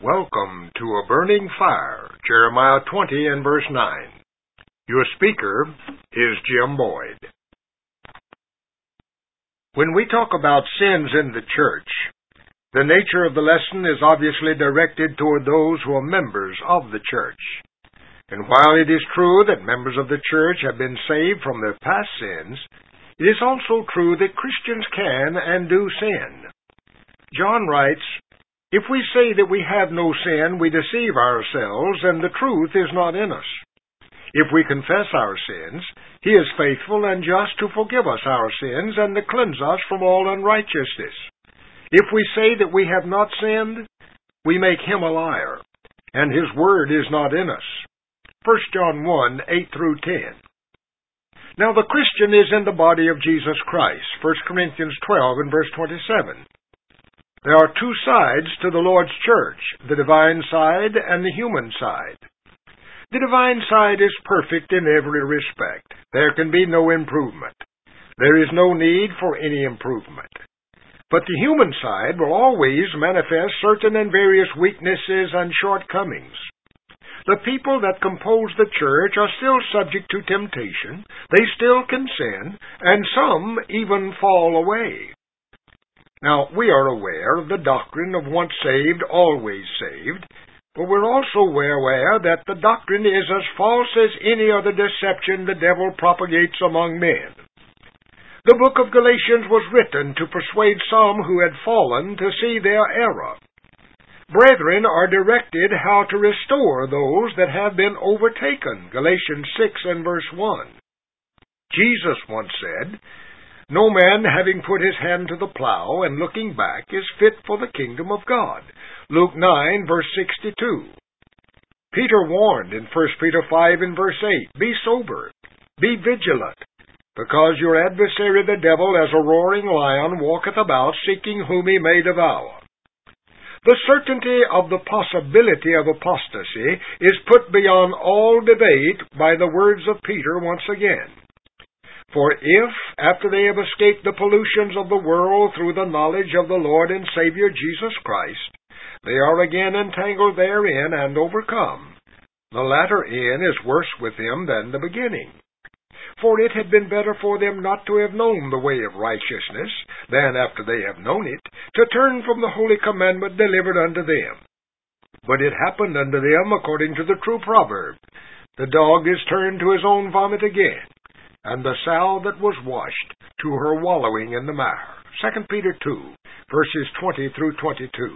Welcome to A Burning Fire, Jeremiah 20 and verse 9. Your speaker is Jim Boyd. When we talk about sins in the church, the nature of the lesson is obviously directed toward those who are members of the church. And while it is true that members of the church have been saved from their past sins, it is also true that Christians can and do sin. John writes, "If we say that we have no sin, we deceive ourselves, and the truth is not in us. If we confess our sins, He is faithful and just to forgive us our sins and to cleanse us from all unrighteousness. If we say that we have not sinned, we make Him a liar, and His word is not in us." 1 John 1, 8 through 10. Now the Christian is in the body of Jesus Christ. 1 Corinthians 12 and verse 27. There are two sides to the Lord's church, the divine side and the human side. The divine side is perfect in every respect. There can be no improvement. There is no need for any improvement. But the human side will always manifest certain and various weaknesses and shortcomings. The people that compose the church are still subject to temptation, they still can sin, and some even fall away. Now, we are aware of the doctrine of once saved, always saved, but we're also aware that the doctrine is as false as any other deception the devil propagates among men. The book of Galatians was written to persuade some who had fallen to see their error. Brethren are directed how to restore those that have been overtaken. Galatians 6 and verse 1. Jesus once said, "No man having put his hand to the plow and looking back is fit for the kingdom of God." Luke 9 verse 62. Peter warned in 1 Peter 5 and verse 8, "Be sober, be vigilant, because your adversary the devil as a roaring lion walketh about, seeking whom he may devour." The certainty of the possibility of apostasy is put beyond all debate by the words of Peter once again. "For if, after they have escaped the pollutions of the world through the knowledge of the Lord and Savior Jesus Christ, they are again entangled therein and overcome, the latter end is worse with them than the beginning. For it had been better for them not to have known the way of righteousness, than after they have known it, to turn from the holy commandment delivered unto them. But it happened unto them according to the true proverb, the dog is turned to his own vomit again, and the sow that was washed to her wallowing in the mire." 2 Peter 2, verses 20 through 22.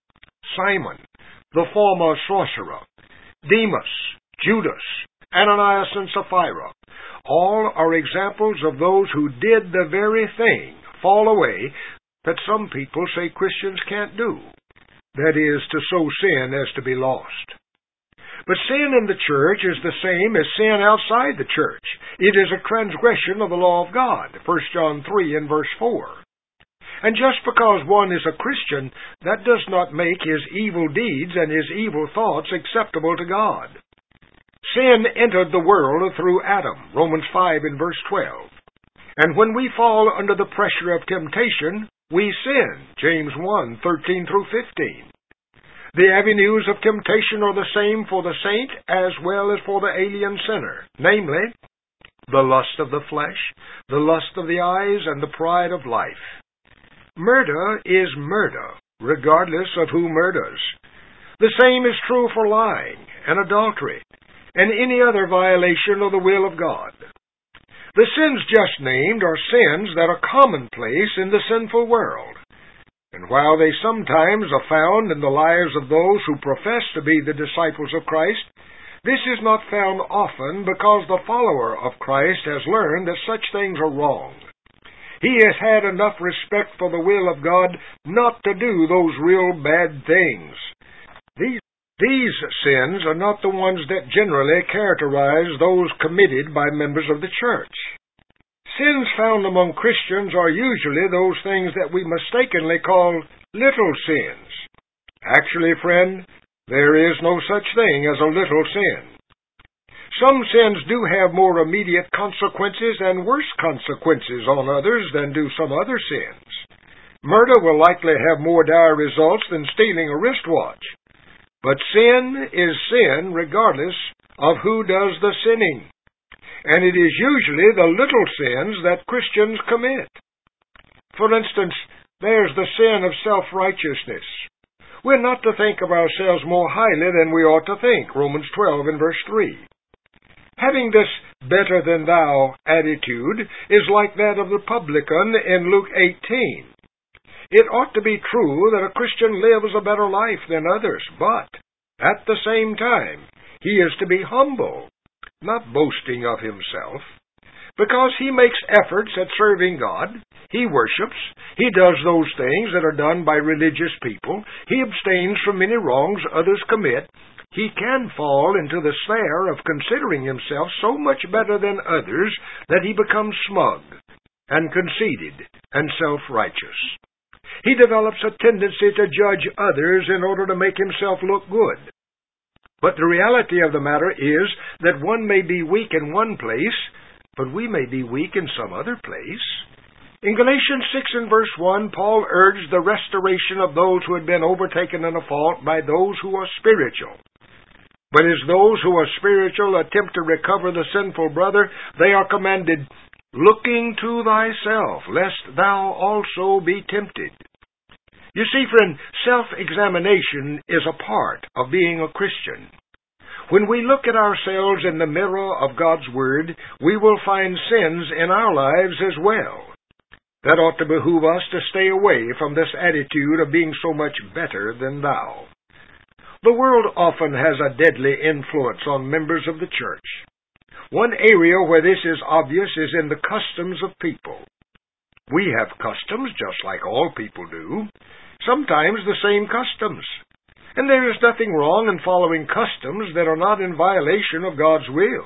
Simon, the former sorcerer, Demas, Judas, Ananias and Sapphira, all are examples of those who did the very thing, fall away, that some people say Christians can't do. That is, to so sin as to be lost. But sin in the church is the same as sin outside the church. It is a transgression of the law of God. 1 John 3 and verse 4. And just because one is a Christian, that does not make his evil deeds and his evil thoughts acceptable to God. Sin entered the world through Adam, Romans 5 and verse 12. And when we fall under the pressure of temptation, we sin, James 1, 13 through 15. The avenues of temptation are the same for the saint as well as for the alien sinner, namely, the lust of the flesh, the lust of the eyes, and the pride of life. Murder is murder, regardless of who murders. The same is true for lying and adultery, and any other violation of the will of God. The sins just named are sins that are commonplace in the sinful world. And while they sometimes are found in the lives of those who profess to be the disciples of Christ, this is not found often because the follower of Christ has learned that such things are wrong. He has had enough respect for the will of God not to do those real bad things. These sins are not the ones that generally characterize those committed by members of the church. Sins found among Christians are usually those things that we mistakenly call little sins. Actually, friend, there is no such thing as a little sin. Some sins do have more immediate consequences and worse consequences on others than do some other sins. Murder will likely have more dire results than stealing a wristwatch. But sin is sin regardless of who does the sinning. And it is usually the little sins that Christians commit. For instance, there's the sin of self-righteousness. We're not to think of ourselves more highly than we ought to think, Romans 12 and verse 3. Having this better-than-thou attitude is like that of the publican in Luke 18. It ought to be true that a Christian lives a better life than others, but at the same time, he is to be humble, not boasting of himself. Because he makes efforts at serving God, he worships, he does those things that are done by religious people, he abstains from many wrongs others commit, he can fall into the snare of considering himself so much better than others that he becomes smug and conceited and self-righteous. He develops a tendency to judge others in order to make himself look good. But the reality of the matter is that one may be weak in one place, but we may be weak in some other place. In Galatians 6 and verse 1, Paul urged the restoration of those who had been overtaken in a fault by those who are spiritual. But as those who are spiritual attempt to recover the sinful brother, they are commanded, looking to thyself, lest thou also be tempted. You see, friend, self-examination is a part of being a Christian. When we look at ourselves in the mirror of God's Word, we will find sins in our lives as well. That ought to behoove us to stay away from this attitude of being so much better than thou. The world often has a deadly influence on members of the church. One area where this is obvious is in the customs of people. We have customs just like all people do, sometimes the same customs. And there is nothing wrong in following customs that are not in violation of God's will.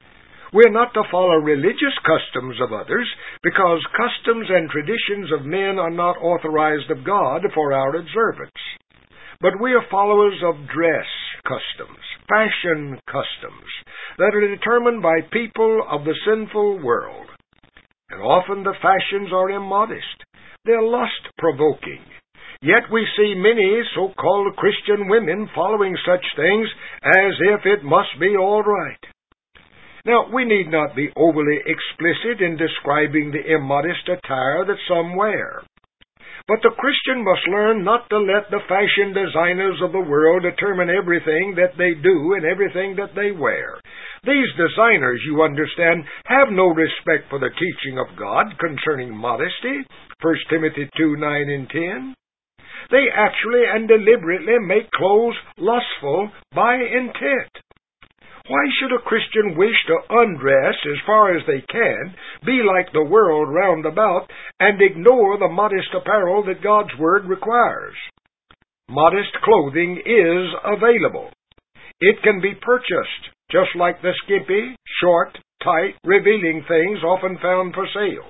We are not to follow religious customs of others, because customs and traditions of men are not authorized of God for our observance. But we are followers of dress customs, fashion customs, that are determined by people of the sinful world. And often the fashions are immodest. They are lust-provoking. Yet we see many so-called Christian women following such things as if it must be all right. Now, we need not be overly explicit in describing the immodest attire that some wear. But the Christian must learn not to let the fashion designers of the world determine everything that they do and everything that they wear. These designers, you understand, have no respect for the teaching of God concerning modesty, 1 Timothy 2, 9 and 10. They actually and deliberately make clothes lustful by intent. Why should a Christian wish to undress as far as they can, be like the world round about, and ignore the modest apparel that God's Word requires? Modest clothing is available. It can be purchased, just like the skimpy, short, tight, revealing things often found for sale.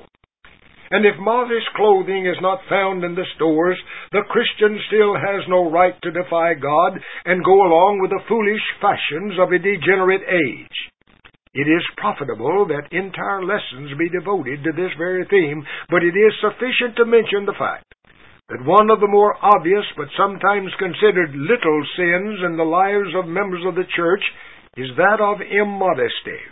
And if modest clothing is not found in the stores, the Christian still has no right to defy God and go along with the foolish fashions of a degenerate age. It is profitable that entire lessons be devoted to this very theme, but it is sufficient to mention the fact that one of the more obvious but sometimes considered little sins in the lives of members of the church is that of immodesty.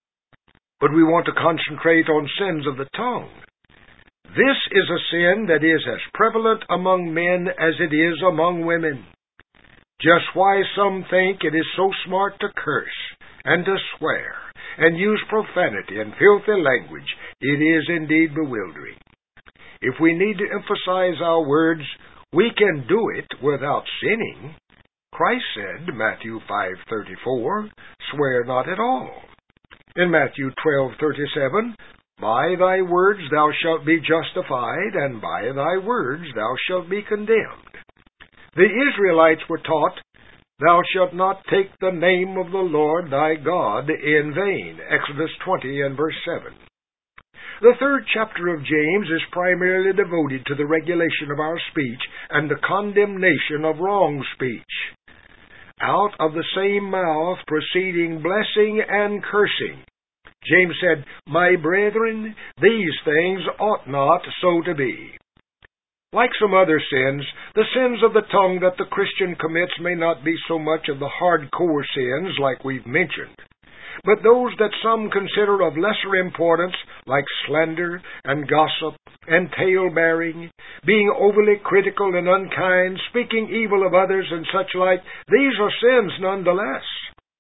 But we want to concentrate on sins of the tongue. This is a sin that is as prevalent among men as it is among women. Just why some think it is so smart to curse and to swear and use profanity and filthy language, it is indeed bewildering. If we need to emphasize our words, we can do it without sinning. Christ said, Matthew 5:34, "Swear not at all." In Matthew 12:37, "By thy words thou shalt be justified, and by thy words thou shalt be condemned." The Israelites were taught, "Thou shalt not take the name of the Lord thy God in vain." Exodus 20 and verse 7. The third chapter of James is primarily devoted to the regulation of our speech and the condemnation of wrong speech. Out of the same mouth proceeding blessing and cursing. James said, "My brethren, these things ought not so to be." Like some other sins, the sins of the tongue that the Christian commits may not be so much of the hardcore sins like we've mentioned, but those that some consider of lesser importance, like slander and gossip and tale-bearing, being overly critical and unkind, speaking evil of others and such like, these are sins nonetheless.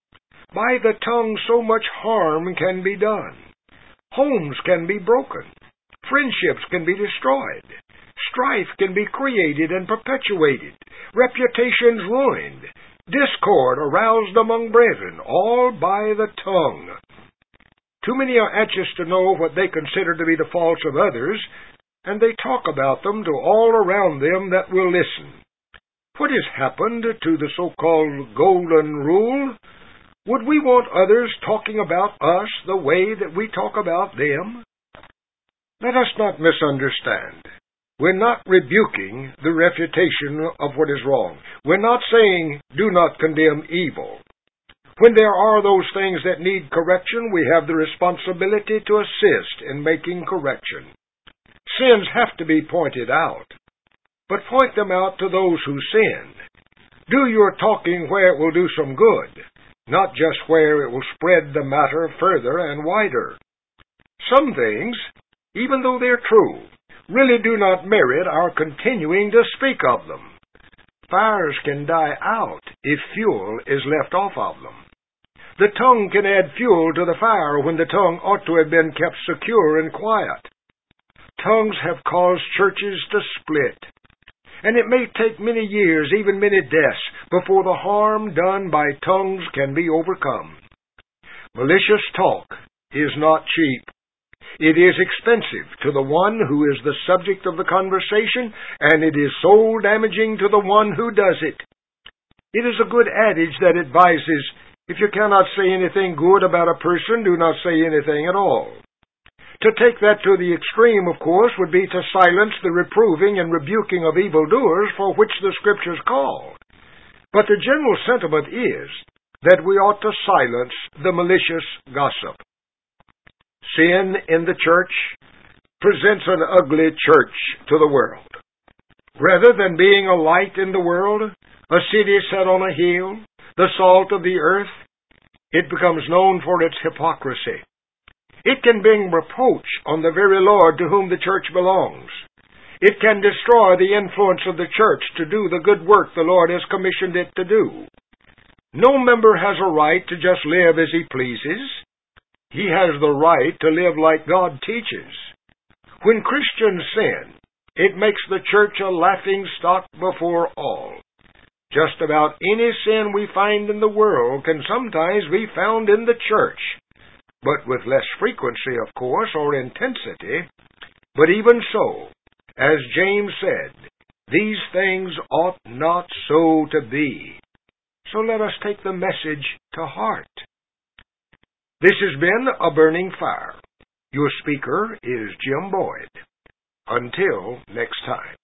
By the tongue so much harm can be done. Homes can be broken. Friendships can be destroyed. Strife can be created and perpetuated. Reputations ruined. Discord aroused among brethren, all by the tongue. Too many are anxious to know what they consider to be the faults of others, and they talk about them to all around them that will listen. What has happened to the so-called golden rule? Would we want others talking about us the way that we talk about them? Let us not misunderstand. We're not rebuking the refutation of what is wrong. We're not saying, do not condemn evil. When there are those things that need correction, we have the responsibility to assist in making correction. Sins have to be pointed out, but point them out to those who sin. Do your talking where it will do some good, not just where it will spread the matter further and wider. Some things, even though they're true, really do not merit our continuing to speak of them. Fires can die out if fuel is left off of them. The tongue can add fuel to the fire when the tongue ought to have been kept secure and quiet. Tongues have caused churches to split, and it may take many years, even many deaths, before the harm done by tongues can be overcome. Malicious talk is not cheap. It is expensive to the one who is the subject of the conversation, and it is soul damaging to the one who does it. It is a good adage that advises, if you cannot say anything good about a person, do not say anything at all. To take that to the extreme, of course, would be to silence the reproving and rebuking of evildoers for which the Scriptures call. But the general sentiment is that we ought to silence the malicious gossip. Sin in the church presents an ugly church to the world. Rather than being a light in the world, a city set on a hill, the salt of the earth, it becomes known for its hypocrisy. It can bring reproach on the very Lord to whom the church belongs. It can destroy the influence of the church to do the good work the Lord has commissioned it to do. No member has a right to just live as he pleases. He has the right to live like God teaches. When Christians sin, it makes the church a laughing stock before all. Just about any sin we find in the world can sometimes be found in the church, but with less frequency, of course, or intensity. But even so, as James said, these things ought not so to be. So let us take the message to heart. This has been A Burning Fire. Your speaker is Jim Boyd. Until next time.